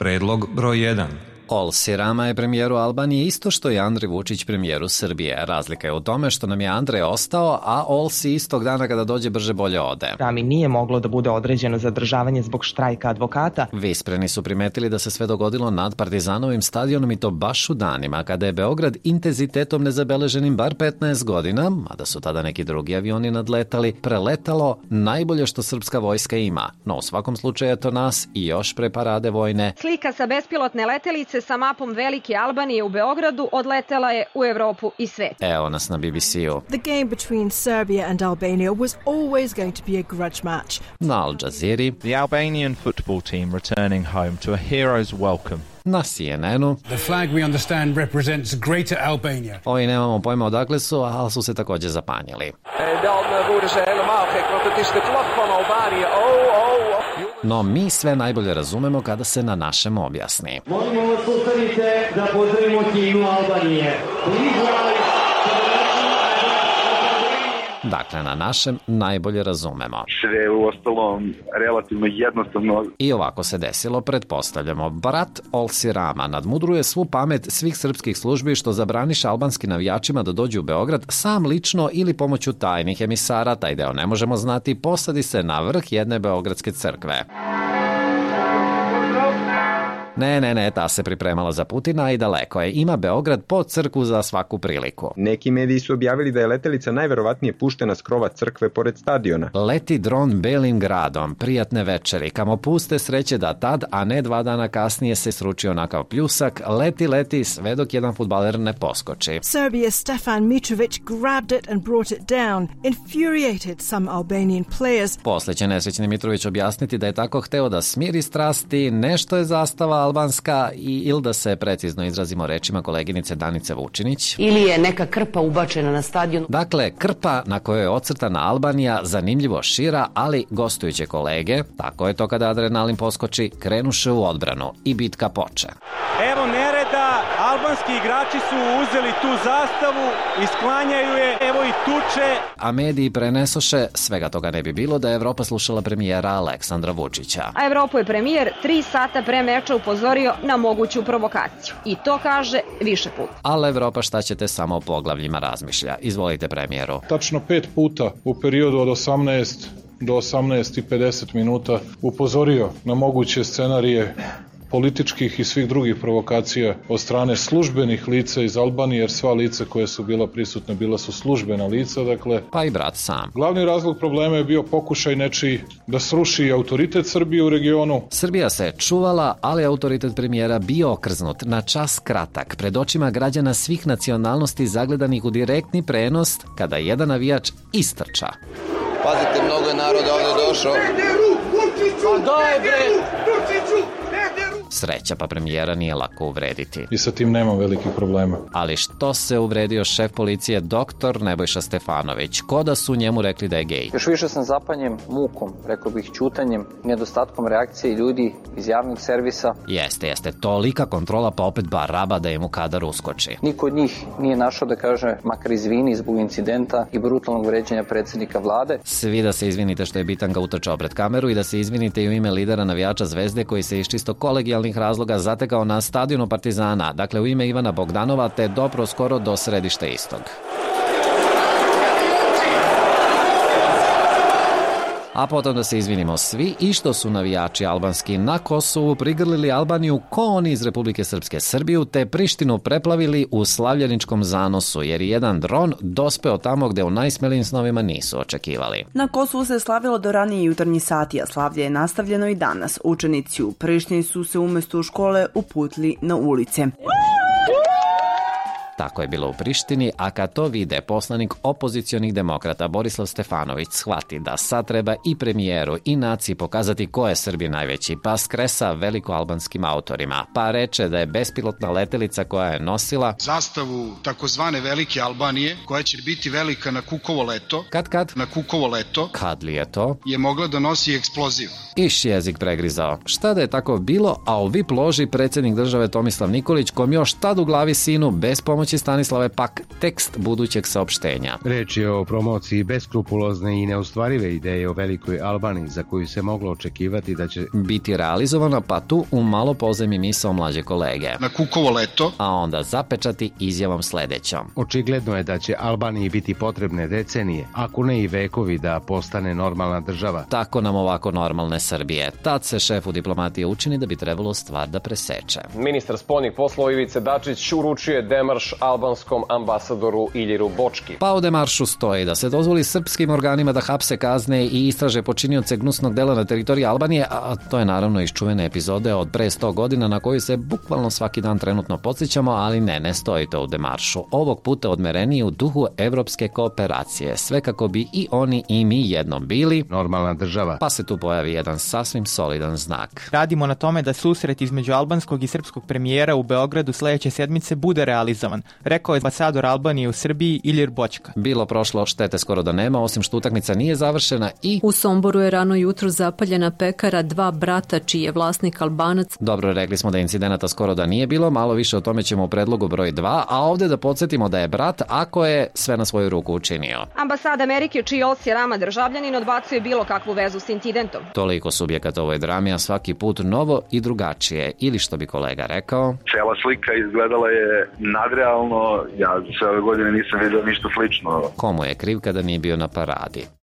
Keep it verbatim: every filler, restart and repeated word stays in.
Predlog broj jedan. Olsi Rama je premijeru Albanije isto što i Andrej Vučić premijeru Srbije. Razlika je u tome što nam je Andrej ostao, a Olsi istog dana kada dođe brže bolje ode. Rami nije moglo da bude određeno zadržavanje zbog štrajka advokata. Vispreni su primetili da se sve dogodilo nad Partizanovim stadionom i to baš u danima kada je Beograd intenzitetom nezabeleženim bar petnaest godina, mada su tada neki drugi avioni nadletali, preletalo najbolje što srpska vojska ima. No u svakom slučaju je to nas i još pre parade vojne. Slika sa bespilotne letelice sa mapom Velike Albanije u Beogradu odletela je u Evropu i svet. Evo nas na B B C-u. The game between Serbia and Albania was always going to be a grudge match. Na Al Jazeera. The Albanian football team returning home to a hero's welcome. Na C N N-u. The flag we understand represents Greater Albania. Ovi nemamo pojma odakle su, ali su se takođe zapanjili. En dan worden ze helemaal gek, want het is de vlag van Albanië. Oh, oh, oh. No mi sve najbolje razumemo kada se na našem objasni. Molimo vas ustanite da pozdravimo himnu Albanije. Dakle, na našem najbolje razumemo. Sve u ostalom relativno jednostavno. I ovako se desilo, pretpostavljamo. Brat Olsi Rama nadmudruje svu pamet svih srpskih službi što zabraniše albanski navijačima da dođu u Beograd sam lično ili pomoću tajnih emisara, taj deo ne možemo znati, posadi se na vrh jedne beogradske crkve. Ne, ne, ne, ta se pripremala za Putina i daleko je. Ima Beograd po crkvu za svaku priliku. Neki mediji su objavili da je letelica najverovatnije puštena s krova crkve pored stadiona. Leti dron belim gradom, prijatne večeri, kamo puste sreće da tad, a ne dva dana kasnije se sruči onakav pljusak, leti, leti, sve dok jedan fudbaler ne poskoči. Serbia's Stefan Mitrovic grabbed it and brought it down, infuriated some Albanian players. Posle će nesrećni Mitrović objasniti da je tako hteo da smiri strasti, nešto je zastava albanska i ili da se precizno izrazimo rečima koleginice Danice Vučinić. Ili je neka krpa ubačena na stadion. Dakle, krpa na kojoj je ocrtana Albanija zanimljivo šira, ali gostujuće kolege, tako je to kada adrenalin poskoči, krenuše u odbranu i bitka poče. Evo nereda, albanski igrači su uzeli tu zastavu i sklanjaju je, evo i tuče. A mediji prenesoše, svega toga ne bi bilo da je Evropa slušala premijera Aleksandra Vučića. A Evropu je premijer tri sata pre meča upozorio na moguću provokaciju. I to kaže više puta. Ali Evropa šta ćete samo o poglavljima razmišlja. Izvolite premijeru. Tačno pet puta u periodu od osamnaest do osamnaest i pedeset minuta upozorio na moguće scenarije političkih i svih drugih provokacija od strane službenih lica iz Albanije, jer sva lica koja su bila prisutna bila su službena lica, dakle... Pa i brat sam. Glavni razlog problema je bio pokušaj nečiji da sruši autoritet Srbije u regionu. Srbija se čuvala, ali autoritet premijera bio okrznut na čas kratak, pred očima građana svih nacionalnosti zagledanih u direktni prenos, kada jedan navijač istrča. Pazite, mnogo je naroda ovde došao. Pa daj bre! Sreća, pa premijera nije lako uvrediti. I sa tim nemam velikih problema. Ali što se uvredio šef policije doktor Nebojša Stefanović? Ko da su njemu rekli da je gej? Još više sam zapanjen mukom, rekao bih ćutanjem, nedostatkom reakcije ljudi iz javnog servisa. Jeste, jeste, tolika kontrola pa opet baraba da je mu kadar uskoči. Niko od njih nije našao da kaže makar izvini zbog incidenta i brutalnog vređanja predsjednika vlade. Svi da se izvinite što je Bitanga utrčao pred kameru i da se izvinite i u ime lidera navijača Zvezde koji se iz čisto kolegijalnih razloga zatekao na stadionu Partizana, dakle u ime Ivana Bogdanova, te dopro skoro do središta istog. A potom da se izvinimo svi i što su navijači albanski na Kosovu prigrlili Albaniju ko oni iz Republike Srpske Srbiju, te Prištinu preplavili u slavljeničkom zanosu, jer je jedan dron dospeo tamo gde u najsmelijim snovima nisu očekivali. Na Kosovu se slavilo do ranije jutarnji sati, a slavlje je nastavljeno i danas. Učenici u Prištini su se umesto u škole uputili na ulice. Tako je bilo u Prištini, a kad to vide poslanik opozicionih demokrata Borislav Stefanović shvati da sad treba i premijeru i naciji pokazati ko je Srbi najveći, pa skresa velikoalbanskim autorima, pa reče da je bespilotna letelica koja je nosila zastavu takozvane Velike Albanije, koja će biti velika na Kukovo leto, kad kad? Na Kukovo leto, kad li je to? Je mogla da nosi eksploziv. Iš jezik pregrizao. Šta da je tako bilo, a u vip loži predsjednik države Tomislav Nikolić, kom još tad u glavi sinu bez pomoći Stanislave pak tekst budućeg saopštenja. Reč je o promociji beskrupulozne i neustvarive ideje o velikoj Albaniji za koju se moglo očekivati da će biti realizovana, pa tu u malo pozemi misao mlađe kolege. Na Kukovo leto. A onda zapečati izjavom sledećom. Očigledno je da će Albaniji biti potrebne decenije, ako ne i vekovi, da postane normalna država. Tako nam ovako normalne Srbije. Tad se šefu diplomatije učini da bi trebalo stvar da preseče. Ministar spoljnih poslova Ivica Dačić uručuje demarš albanskom ambasadoru Iljiru Bočki. Pa u demaršu stoji da se dozvoli srpskim organima da hapse, kazne i istraže počinioce gnusnog dela na teritoriji Albanije, a to je naravno iz čuvene epizode od pre sto godina na koju se bukvalno svaki dan trenutno podsjećamo, ali ne, ne stoji to u demaršu. Ovog puta odmereniji u duhu evropske kooperacije, sve kako bi i oni i mi jednom bili normalna država. Pa se tu pojavi jedan sasvim solidan znak. Radimo na tome da susret između albanskog i srpskog premijera u Beogradu sledeće sedmice bude realizovan, rekao je ambasador Albanije u Srbiji Ilir Bočka. Bilo prošlo, štete skoro da nema, osim što utakmica nije završena i... U Somboru je rano jutro zapaljena pekara dva brata čiji je vlasnik Albanac. Dobro, rekli smo da incidenata skoro da nije bilo, malo više o tome ćemo u predlogu broj dva, a ovde da podsjetimo da je brat, ako je sve na svoju ruku učinio. Ambasada Amerike, čiji Ossi Rama državljanin, odbacuje bilo kakvu vezu s incidentom. Toliko subjekata u ovoj drami, a svaki put novo i drugačije, ili što bi kolega rekao... Cela slika izgledala je nadrealno, ja sve ove godine nisam vidio ništa slično. Komu je kriv kada nije bio na paradi?